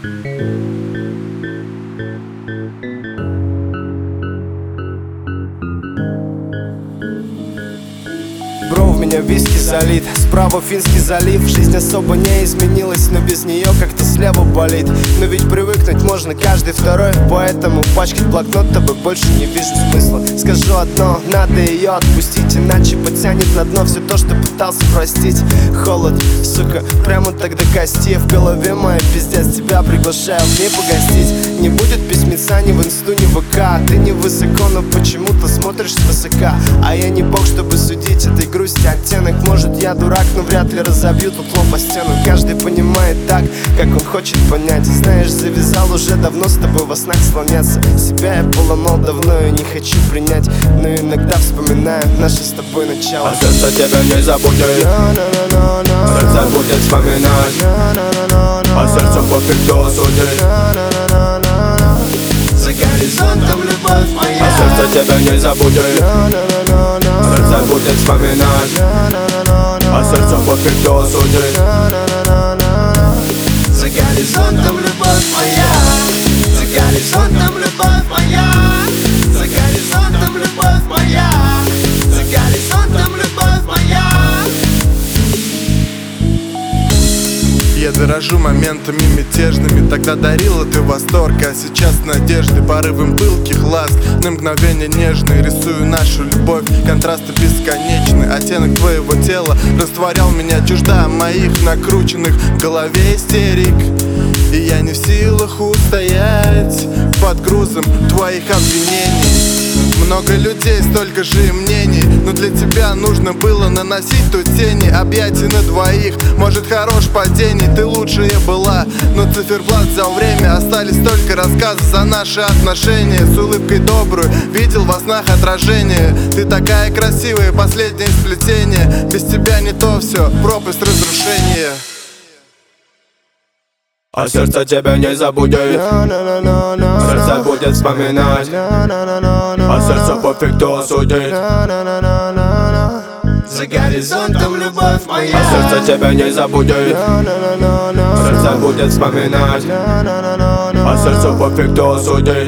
Бро, в меня виски залит, справа Финский залив. Жизнь особо не изменилась, но без нее как-то слева болит. Но ведь привыкнуть можно каждый второй, поэтому пачкать блокнот тобой больше не вижу смысла. Скажу одно, надо ее отпустить, иначе потянет на дно все то, что пытался простить. Холод, сука, прямо так до костей. В голове моя пиздец, тебя приглашаю в ней погостить. Не будет письмеца ни в инсту, ни в ВК. Ты не высоко, но почему-то смотришь свысока. А я не бог, чтобы судить этой грусти оттенок. Может, я дурак, но вряд ли разобью тут лоб о стену. Каждый понимает так, как он хочет понять. Знаешь, завязал уже давно с тобой во снах слоняться. Себя я поломал давно и не хочу принять, но иногда вспоминаю наше с тобой начало. А сердце тебя не забудет, сердце будет вспоминать. А сердце пофиг, кто осудит. За горизонтом любовь моя. А сердце тебя не забудет, сердце будет вспоминать. А сердце пофиг, кто осудит. За горизонтом любовь моя. За горизонтом любовь моя. За горизонтом любовь моя. За горизонтом любовь моя. Я дорожу моментами мятежными. Тогда дарила ты восторг, а сейчас надежды, порывом пылких ласк. На мгновение нежные рисую нашу любовь. Контрасты бесконечны, оттенок твоего тела растворял меня, чужда моих накрученных в голове истерик. И я не в силах устоять под грузом твоих обвинений. Много людей, столько же и мнений, но для тебя нужно было наносить тут тени. Объятия на двоих, может, хорош падений. Ты лучшая была, но циферблат взял время. Остались только рассказы за наши отношения. С улыбкой добрую видел во снах отражение. Ты такая красивая, последнее сплетение. Без тебя не то все, пропасть разрушения. А сердце тебя не забудет, сердце будет вспоминать. А сердце пофиг, кто осудит. За горизонтом любовь моя. А сердце тебя не забудет, сердце будет вспоминать. А сердце пофиг, кто осудит.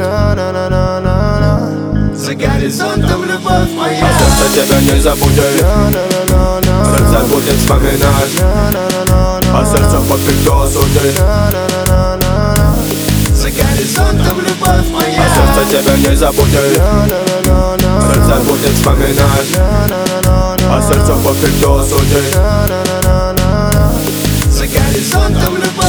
За горизонтом любовь моя. А сердце тебя не забудет, сердце будет вспоминать. А сердце пофиг, кто осудит. За горизонтом любовь моя. А сердце тебя не забудет, сердце будет вспоминать. А сердце пофиг, кто осудит. За горизонтом любовь.